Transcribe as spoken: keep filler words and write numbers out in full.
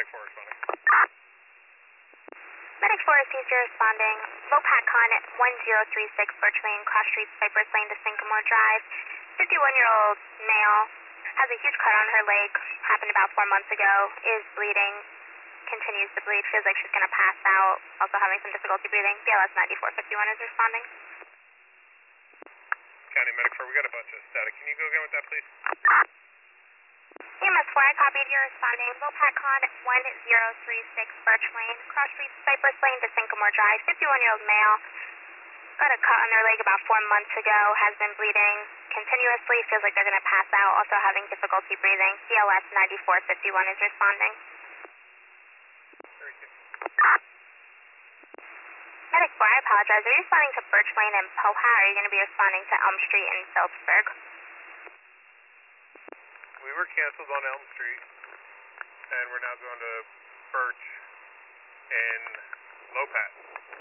Medic four responding. Medic four is Caesar responding. Lopatcon at one zero three six Birch Lane, cross street Cypress Lane to Sycamore Drive. fifty-one-year-old male, has a huge cut on her leg, happened about four months ago, is bleeding, continues to bleed, feels like she's going to pass out, also having some difficulty breathing. B L S ninety-four fifty-one is responding. County Medic four, we got a bunch of static. Can you go again with that, please? E M S four, I copied, you're responding. Lopatcon at one zero three six Birch Lane, cross street Cypress Lane to Sycamore Drive. fifty-one-year-old male, got a cut on their leg about four months ago, has been bleeding continuously, feels like they're going to pass out, also having difficulty breathing. B L S ninety-four fifty-one is responding. Medic four, I apologize. Are you responding to Birch Lane and Poha, or are you going to be responding to Elm Street in Phillipsburg? We were canceled on Elm Street, and we're now going to Birch and Lopat.